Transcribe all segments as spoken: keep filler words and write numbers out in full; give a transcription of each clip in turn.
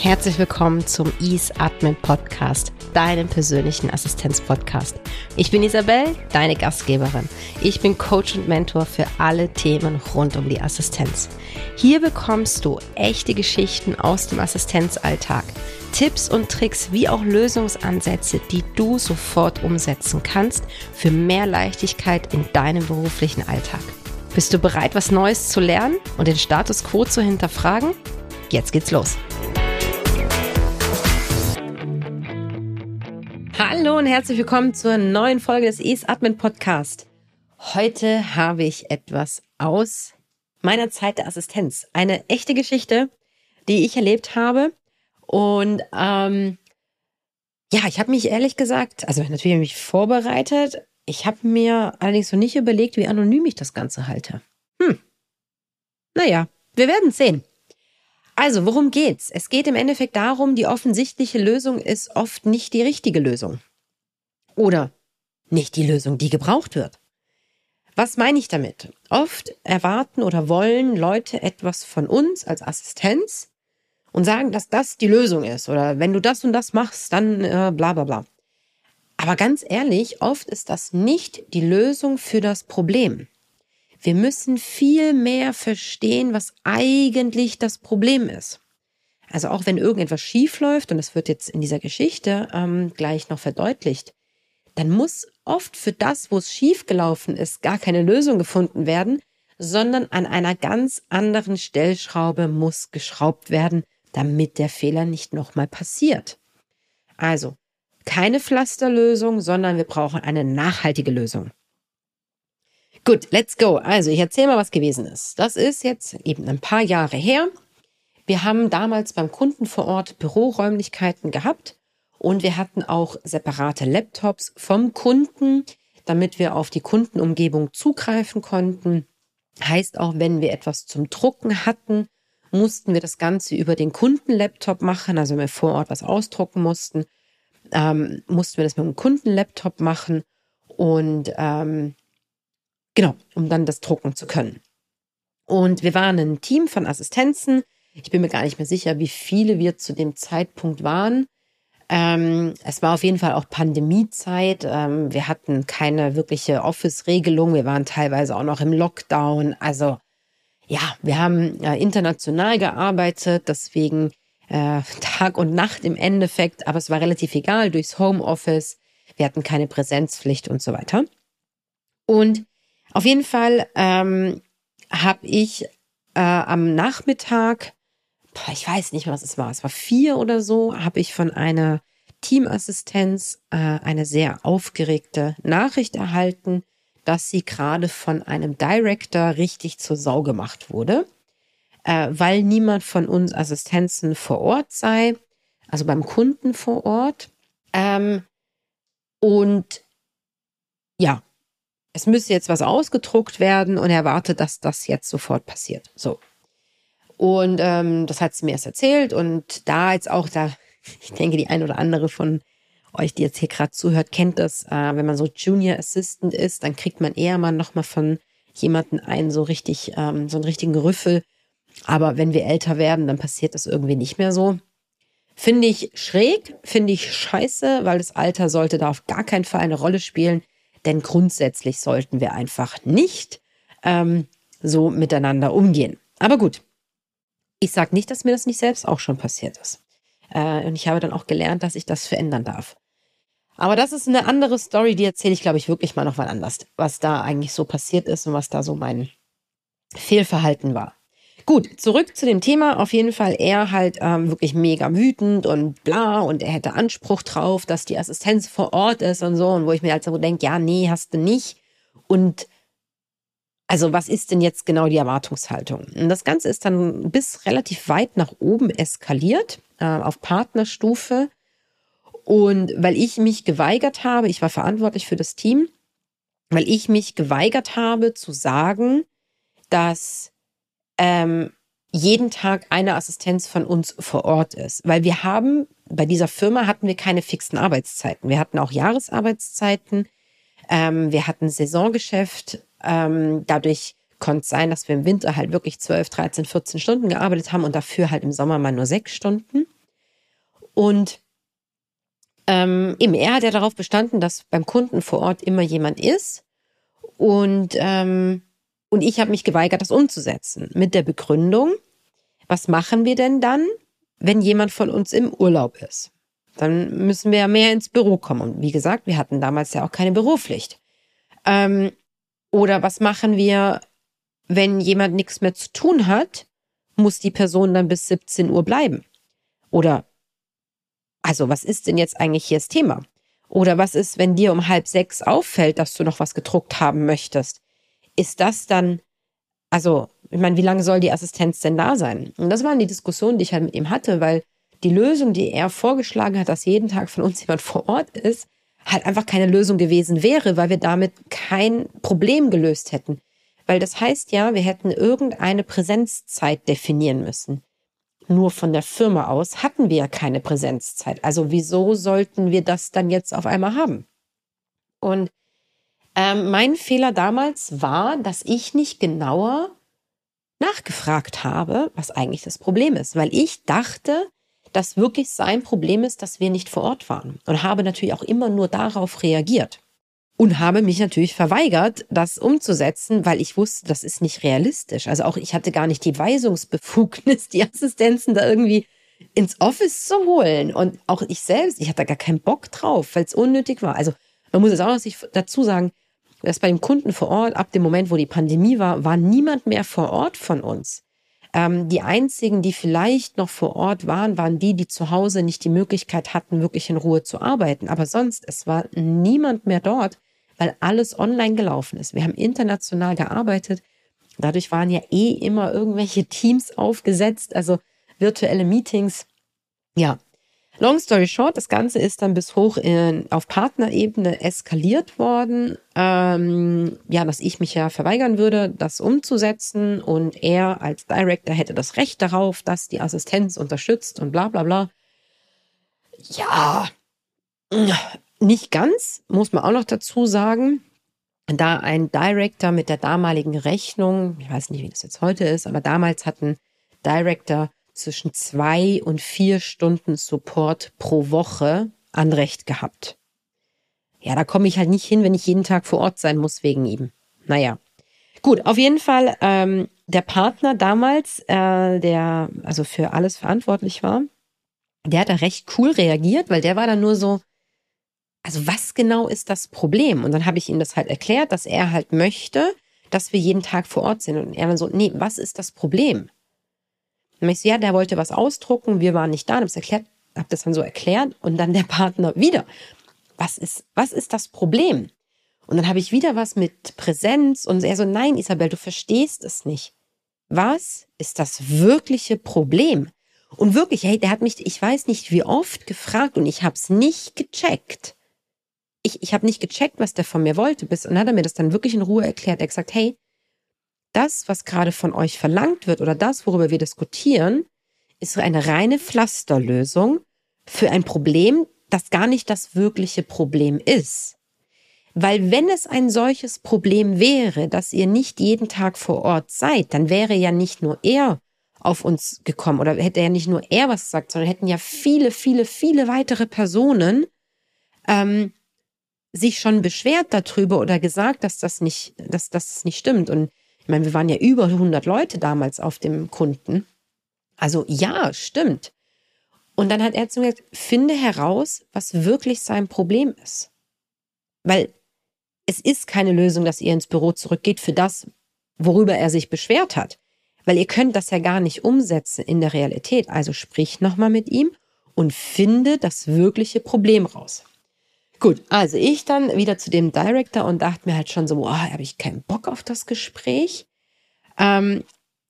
Herzlich willkommen zum Ease Admin Podcast, deinem persönlichen Assistenz-Podcast. Ich bin Isabel, deine Gastgeberin. Ich bin Coach und Mentor für alle Themen rund um die Assistenz. Hier bekommst du echte Geschichten aus dem Assistenzalltag, Tipps und Tricks wie auch Lösungsansätze, die du sofort umsetzen kannst für mehr Leichtigkeit in deinem beruflichen Alltag. Bist du bereit, was Neues zu lernen und den Status quo zu hinterfragen? Jetzt geht's los. Hallo und herzlich willkommen zur neuen Folge des Ease Admin Podcast. Heute habe ich etwas aus meiner Zeit der Assistenz. Eine echte Geschichte, die ich erlebt habe. Und ähm, ja, ich habe mich ehrlich gesagt, also natürlich habe ich mich vorbereitet. Ich habe mir allerdings noch nicht überlegt, wie anonym ich das Ganze halte. Hm, naja, wir werden sehen. Also, worum geht's? Es geht im Endeffekt darum, die offensichtliche Lösung ist oft nicht die richtige Lösung. Oder nicht die Lösung, die gebraucht wird. Was meine ich damit? Oft erwarten oder wollen Leute etwas von uns als Assistenz und sagen, dass das die Lösung ist. Oder wenn du das und das machst, dann äh, bla bla bla. Aber ganz ehrlich, oft ist das nicht die Lösung für das Problem. Wir müssen viel mehr verstehen, was eigentlich das Problem ist. Also auch wenn irgendetwas schief läuft, und das wird jetzt in dieser Geschichte ähm, gleich noch verdeutlicht, dann muss oft für das, wo es schief gelaufen ist, gar keine Lösung gefunden werden, sondern an einer ganz anderen Stellschraube muss geschraubt werden, damit der Fehler nicht nochmal passiert. Also keine Pflasterlösung, sondern wir brauchen eine nachhaltige Lösung. Gut, let's go. Also ich erzähle mal, was gewesen ist. Das ist jetzt eben ein paar Jahre her. Wir haben damals beim Kunden vor Ort Büroräumlichkeiten gehabt und wir hatten auch separate Laptops vom Kunden, damit wir auf die Kundenumgebung zugreifen konnten. Heißt auch, wenn wir etwas zum Drucken hatten, mussten wir das Ganze über den Kundenlaptop machen. Also wenn wir vor Ort was ausdrucken mussten, ähm, mussten wir das mit dem Kundenlaptop machen und ähm, Genau, um dann das drucken zu können. Und wir waren ein Team von Assistenzen. Ich bin mir gar nicht mehr sicher, wie viele wir zu dem Zeitpunkt waren. Ähm, es war auf jeden Fall auch Pandemiezeit. Ähm, wir hatten keine wirkliche Office-Regelung. Wir waren teilweise auch noch im Lockdown. Also ja, wir haben äh, international gearbeitet, deswegen äh, Tag und Nacht im Endeffekt. Aber es war relativ egal, durchs Homeoffice. Wir hatten keine Präsenzpflicht und so weiter. Und auf jeden Fall ähm, habe ich äh, am Nachmittag, boah, ich weiß nicht mehr, was es war, es war vier oder so, habe ich von einer Teamassistenz äh, eine sehr aufgeregte Nachricht erhalten, dass sie gerade von einem Director richtig zur Sau gemacht wurde, äh, weil niemand von uns Assistenzen vor Ort sei, also beim Kunden vor Ort. Ähm, und ja, es müsste jetzt was ausgedruckt werden und er erwartet, dass das jetzt sofort passiert. So. Und ähm, das hat sie mir erst erzählt und da jetzt auch, da, ich denke, die ein oder andere von euch, die jetzt hier gerade zuhört, kennt das, äh, wenn man so Junior Assistant ist, dann kriegt man eher mal nochmal von jemandem einen so richtig, ähm, so einen richtigen Rüffel. Aber wenn wir älter werden, dann passiert das irgendwie nicht mehr so. Finde ich schräg, finde ich scheiße, weil das Alter sollte da auf gar keinen Fall eine Rolle spielen. Denn grundsätzlich sollten wir einfach nicht ähm, so miteinander umgehen. Aber gut, ich sage nicht, dass mir das nicht selbst auch schon passiert ist. Äh, und ich habe dann auch gelernt, dass ich das verändern darf. Aber das ist eine andere Story, die erzähle ich, glaube ich, wirklich mal noch mal anders, was da eigentlich so passiert ist und was da so mein Fehlverhalten war. Gut, zurück zu dem Thema. Auf jeden Fall er halt ähm, wirklich mega wütend und bla und er hätte Anspruch drauf, dass die Assistenz vor Ort ist und so. Und wo ich mir halt so denke, ja, nee, hast du nicht. Und also was ist denn jetzt genau die Erwartungshaltung? Und das Ganze ist dann bis relativ weit nach oben eskaliert, äh, auf Partnerstufe. Und weil ich mich geweigert habe, ich war verantwortlich für das Team, weil ich mich geweigert habe zu sagen, dass Ähm, jeden Tag eine Assistenz von uns vor Ort ist. Weil wir haben, bei dieser Firma hatten wir keine fixen Arbeitszeiten. Wir hatten auch Jahresarbeitszeiten, ähm, wir hatten Saisongeschäft. Ähm, dadurch konnte es sein, dass wir im Winter halt wirklich zwölf, dreizehn, vierzehn Stunden gearbeitet haben und dafür halt im Sommer mal nur sechs Stunden. Und ähm, eben, er hat ja darauf bestanden, dass beim Kunden vor Ort immer jemand ist. Und, ähm, und ich habe mich geweigert, das umzusetzen. Mit der Begründung, was machen wir denn dann, wenn jemand von uns im Urlaub ist? Dann müssen wir ja mehr ins Büro kommen. Und wie gesagt, wir hatten damals ja auch keine Büropflicht. Ähm, oder was machen wir, wenn jemand nichts mehr zu tun hat, muss die Person dann bis siebzehn Uhr bleiben? Oder, also was ist denn jetzt eigentlich hier das Thema? Oder was ist, wenn dir um halb sechs auffällt, dass du noch was gedruckt haben möchtest? Ist das dann, also, ich meine, wie lange soll die Assistenz denn da sein? Und das waren die Diskussionen, die ich halt mit ihm hatte, weil die Lösung, die er vorgeschlagen hat, dass jeden Tag von uns jemand vor Ort ist, halt einfach keine Lösung gewesen wäre, weil wir damit kein Problem gelöst hätten. Weil das heißt ja, wir hätten irgendeine Präsenzzeit definieren müssen. Nur von der Firma aus hatten wir ja keine Präsenzzeit. Also wieso sollten wir das dann jetzt auf einmal haben? Und ähm, mein Fehler damals war, dass ich nicht genauer nachgefragt habe, was eigentlich das Problem ist. Weil ich dachte, dass wirklich sein Problem ist, dass wir nicht vor Ort waren. Und habe natürlich auch immer nur darauf reagiert. Und habe mich natürlich verweigert, das umzusetzen, weil ich wusste, das ist nicht realistisch. Also auch ich hatte gar nicht die Weisungsbefugnis, die Assistenzen da irgendwie ins Office zu holen. Und auch ich selbst, ich hatte da gar keinen Bock drauf, weil es unnötig war. Also man muss jetzt auch noch sich dazu sagen, dass bei dem Kunden vor Ort, ab dem Moment, wo die Pandemie war, war niemand mehr vor Ort von uns. Ähm, die einzigen, die vielleicht noch vor Ort waren, waren die, die zu Hause nicht die Möglichkeit hatten, wirklich in Ruhe zu arbeiten. Aber sonst, es war niemand mehr dort, weil alles online gelaufen ist. Wir haben international gearbeitet. Dadurch waren ja eh immer irgendwelche Teams aufgesetzt, also virtuelle Meetings. Ja, long story short, das Ganze ist dann bis hoch in, auf Partnerebene eskaliert worden. Ähm, ja, dass ich mich ja verweigern würde, das umzusetzen. Und er als Director hätte das Recht darauf, dass die Assistenz unterstützt und bla bla bla. Ja, nicht ganz, muss man auch noch dazu sagen, da ein Director mit der damaligen Rechnung, ich weiß nicht, wie das jetzt heute ist, aber damals hatten Director zwischen zwei und vier Stunden Support pro Woche Anrecht gehabt. Ja, da komme ich halt nicht hin, wenn ich jeden Tag vor Ort sein muss wegen ihm. Naja, gut, auf jeden Fall ähm, der Partner damals, äh, der also für alles verantwortlich war, der hat da recht cool reagiert, weil der war dann nur so, also was genau ist das Problem? Und dann habe ich ihm das halt erklärt, dass er halt möchte, dass wir jeden Tag vor Ort sind. Und er dann so, nee, was ist das Problem? Und ich so, ja, der wollte was ausdrucken, wir waren nicht da. Und habe es erklärt, habe das dann so erklärt. Und dann der Partner wieder, was ist, was ist das Problem? Und dann habe ich wieder was mit Präsenz. Und er so, nein, Isabel, du verstehst es nicht. Was ist das wirkliche Problem? Und wirklich, hey, der hat mich, ich weiß nicht wie oft gefragt und ich habe es nicht gecheckt. Ich, ich habe nicht gecheckt, was der von mir wollte. Bis, und dann hat er mir das dann wirklich in Ruhe erklärt. Er hat gesagt, hey, das, was gerade von euch verlangt wird oder das, worüber wir diskutieren, ist eine reine Pflasterlösung für ein Problem, das gar nicht das wirkliche Problem ist. Weil wenn es ein solches Problem wäre, dass ihr nicht jeden Tag vor Ort seid, dann wäre ja nicht nur er auf uns gekommen oder hätte ja nicht nur er was gesagt, sondern hätten ja viele, viele, viele weitere Personen ähm, sich schon beschwert darüber oder gesagt, dass das nicht, dass das nicht stimmt. Und ich meine, wir waren ja über hundert Leute damals auf dem Kunden. Also ja, stimmt. Und dann hat er zu mir gesagt, finde heraus, was wirklich sein Problem ist. Weil es ist keine Lösung, dass ihr ins Büro zurückgeht für das, worüber er sich beschwert hat. Weil ihr könnt das ja gar nicht umsetzen in der Realität. Also sprich nochmal mit ihm und finde das wirkliche Problem raus. Gut, also ich dann wieder zu dem Director und dachte mir halt schon so, boah, habe ich keinen Bock auf das Gespräch. Ähm,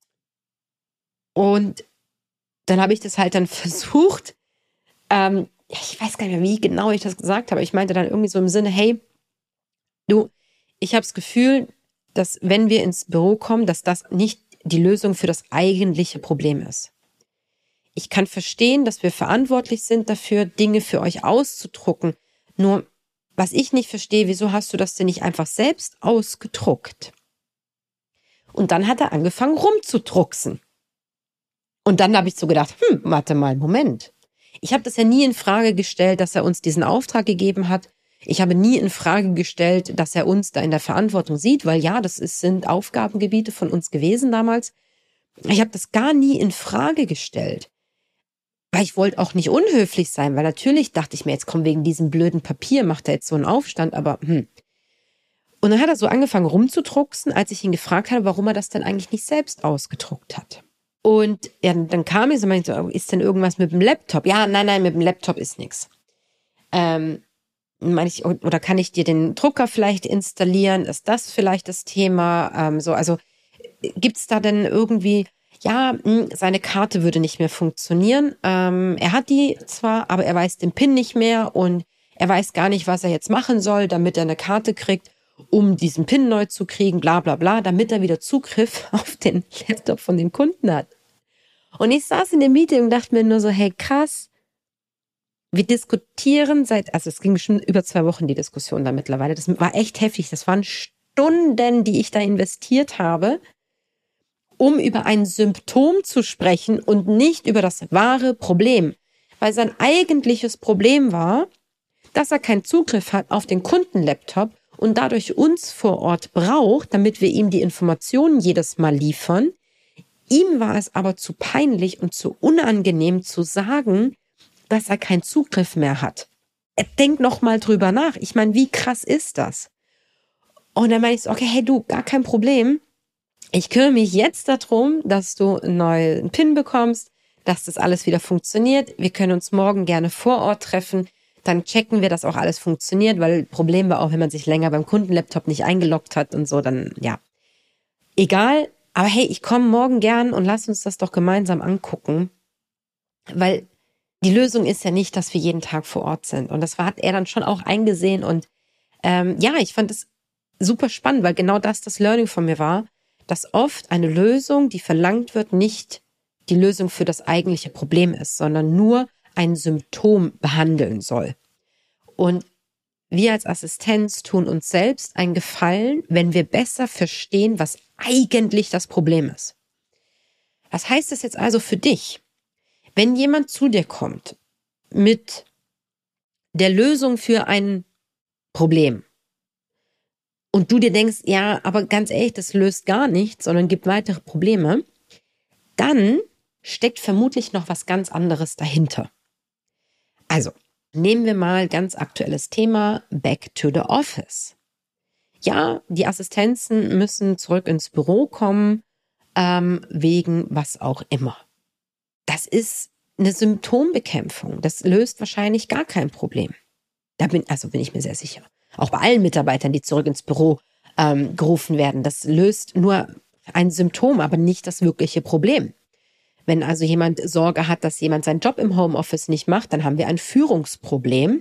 und dann habe ich das halt dann versucht, ähm, ja, ich weiß gar nicht mehr, wie genau ich das gesagt habe. Ich meinte dann irgendwie so im Sinne, hey, du, ich habe das Gefühl, dass wenn wir ins Büro kommen, dass das nicht die Lösung für das eigentliche Problem ist. Ich kann verstehen, dass wir verantwortlich sind dafür, Dinge für euch auszudrucken. Nur, was ich nicht verstehe, wieso hast du das denn nicht einfach selbst ausgedruckt? Und dann hat er angefangen rumzudrucksen. Und dann habe ich so gedacht, hm, warte mal, Moment. Ich habe das ja nie in Frage gestellt, dass er uns diesen Auftrag gegeben hat. Ich habe nie in Frage gestellt, dass er uns da in der Verantwortung sieht, weil ja, das ist, sind Aufgabengebiete von uns gewesen damals. Ich habe das gar nie in Frage gestellt. Weil ich wollte auch nicht unhöflich sein, weil natürlich dachte ich mir, jetzt komm, wegen diesem blöden Papier macht er jetzt so einen Aufstand, aber hm. Und dann hat er so angefangen rumzudrucksen, als ich ihn gefragt habe, warum er das denn eigentlich nicht selbst ausgedruckt hat. Und ja, dann kam ich so, meinte, ist denn irgendwas mit dem Laptop? Ja, nein, nein, mit dem Laptop ist nichts. Ähm, meine ich, oder kann ich dir den Drucker vielleicht installieren? Ist das vielleicht das Thema? Ähm, so, also gibt es da denn irgendwie, ja, mh, seine Karte würde nicht mehr funktionieren. Ähm, er hat die zwar, aber er weiß den PIN nicht mehr und er weiß gar nicht, was er jetzt machen soll, damit er eine Karte kriegt, um diesen PIN neu zu kriegen, bla bla bla, damit er wieder Zugriff auf den Laptop von dem Kunden hat. Und ich saß in dem Meeting und dachte mir nur so, hey krass, wir diskutieren seit, also es ging bestimmt über zwei Wochen die Diskussion da mittlerweile, das war echt heftig, das waren Stunden, die ich da investiert habe, um über ein Symptom zu sprechen und nicht über das wahre Problem. Weil sein eigentliches Problem war, dass er keinen Zugriff hat auf den Kundenlaptop und dadurch uns vor Ort braucht, damit wir ihm die Informationen jedes Mal liefern. Ihm war es aber zu peinlich und zu unangenehm zu sagen, dass er keinen Zugriff mehr hat. Er denkt noch mal drüber nach. Ich meine, wie krass ist das? Und dann meine ich so, okay, hey du, gar kein Problem. Ich kümmere mich jetzt darum, dass du einen neuen PIN bekommst, dass das alles wieder funktioniert. Wir können uns morgen gerne vor Ort treffen. Dann checken wir, dass auch alles funktioniert, weil Problem war auch, wenn man sich länger beim Kundenlaptop nicht eingeloggt hat und so, dann ja. Egal, aber hey, ich komme morgen gern und lass uns das doch gemeinsam angucken, weil die Lösung ist ja nicht, dass wir jeden Tag vor Ort sind. Und das hat er dann schon auch eingesehen und ähm, ja, ich fand es super spannend, weil genau das das Learning von mir war, dass oft eine Lösung, die verlangt wird, nicht die Lösung für das eigentliche Problem ist, sondern nur ein Symptom behandeln soll. Und wir als Assistenz tun uns selbst einen Gefallen, wenn wir besser verstehen, was eigentlich das Problem ist. Was heißt das jetzt also für dich? Wenn jemand zu dir kommt mit der Lösung für ein Problem und du dir denkst, ja, aber ganz ehrlich, das löst gar nichts, sondern gibt weitere Probleme, dann steckt vermutlich noch was ganz anderes dahinter. Also, nehmen wir mal ganz aktuelles Thema, back to the office. Ja, die Assistenzen müssen zurück ins Büro kommen, ähm, wegen was auch immer. Das ist eine Symptombekämpfung. Das löst wahrscheinlich gar kein Problem. Da bin, also bin ich mir sehr sicher. Auch bei allen Mitarbeitern, die zurück ins Büro ähm, gerufen werden. Das löst nur ein Symptom, aber nicht das wirkliche Problem. Wenn also jemand Sorge hat, dass jemand seinen Job im Homeoffice nicht macht, dann haben wir ein Führungsproblem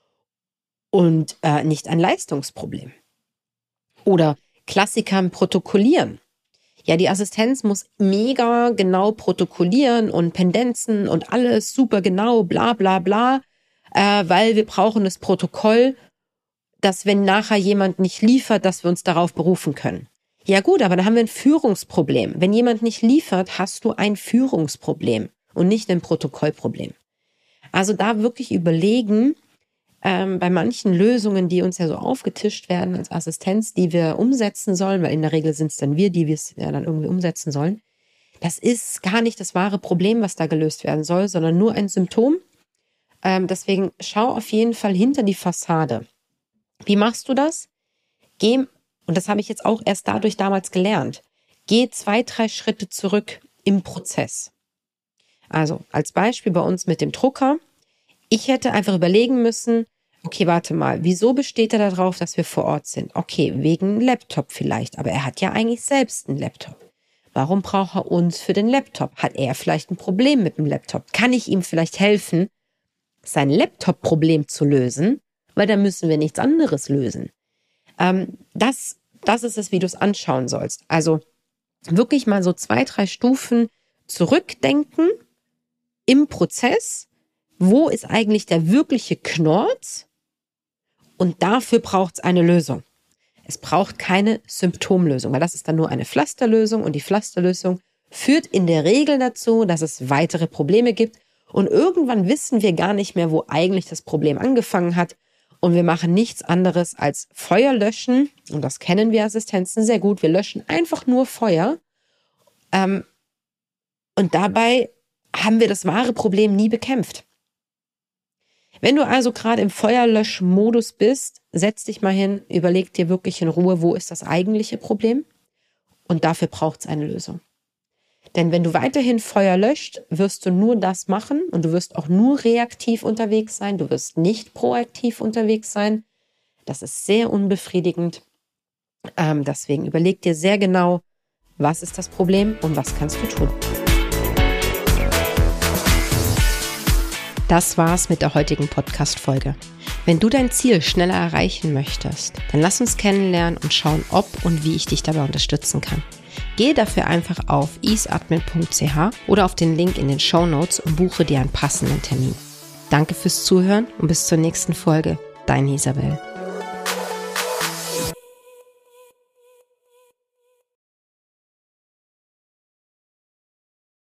und äh, nicht ein Leistungsproblem. Oder Klassiker im Protokollieren. Ja, die Assistenz muss mega genau protokollieren und Pendenzen und alles super genau, bla bla bla, äh, weil wir brauchen das Protokoll, dass wenn nachher jemand nicht liefert, dass wir uns darauf berufen können. Ja gut, aber da haben wir ein Führungsproblem. Wenn jemand nicht liefert, hast du ein Führungsproblem und nicht ein Protokollproblem. Also da wirklich überlegen, ähm, bei manchen Lösungen, die uns ja so aufgetischt werden als Assistenz, die wir umsetzen sollen, weil in der Regel sind es dann wir, die wir es ja dann irgendwie umsetzen sollen. Das ist gar nicht das wahre Problem, was da gelöst werden soll, sondern nur ein Symptom. Ähm, deswegen schau auf jeden Fall hinter die Fassade. Wie machst du das? Geh, und das habe ich jetzt auch erst dadurch damals gelernt, geh zwei, drei Schritte zurück im Prozess. Also als Beispiel bei uns mit dem Drucker. Ich hätte einfach überlegen müssen, okay, warte mal, wieso besteht er darauf, dass wir vor Ort sind? Okay, wegen Laptop vielleicht, aber er hat ja eigentlich selbst einen Laptop. Warum braucht er uns für den Laptop? Hat er vielleicht ein Problem mit dem Laptop? Kann ich ihm vielleicht helfen, sein Laptop-Problem zu lösen? Weil dann müssen wir nichts anderes lösen. Ähm, das, das ist es, wie du es anschauen sollst. Also wirklich mal so zwei, drei Stufen zurückdenken im Prozess. Wo ist eigentlich der wirkliche Knorz? Und dafür braucht es eine Lösung. Es braucht keine Symptomlösung, weil das ist dann nur eine Pflasterlösung und die Pflasterlösung führt in der Regel dazu, dass es weitere Probleme gibt Und irgendwann wissen wir gar nicht mehr, wo eigentlich das Problem angefangen hat. Und wir machen nichts anderes als Feuer löschen. Und das kennen wir Assistenzen sehr gut. Wir löschen einfach nur Feuer. Ähm, und dabei haben wir das wahre Problem nie bekämpft. Wenn du also gerade im Feuerlöschmodus bist, setz dich mal hin, überleg dir wirklich in Ruhe, wo ist das eigentliche Problem? Und dafür braucht es eine Lösung. Denn wenn du weiterhin Feuer löscht, wirst du nur das machen und du wirst auch nur reaktiv unterwegs sein, du wirst nicht proaktiv unterwegs sein. Das ist sehr unbefriedigend. Ähm, deswegen überleg dir sehr genau, was ist das Problem und was kannst du tun. Das war's mit der heutigen Podcast-Folge. Wenn du dein Ziel schneller erreichen möchtest, dann lass uns kennenlernen und schauen, ob und wie ich dich dabei unterstützen kann. Gehe dafür einfach auf easeadmin punkt c h oder auf den Link in den Shownotes und buche dir einen passenden Termin. Danke fürs Zuhören und bis zur nächsten Folge. Deine Isabel.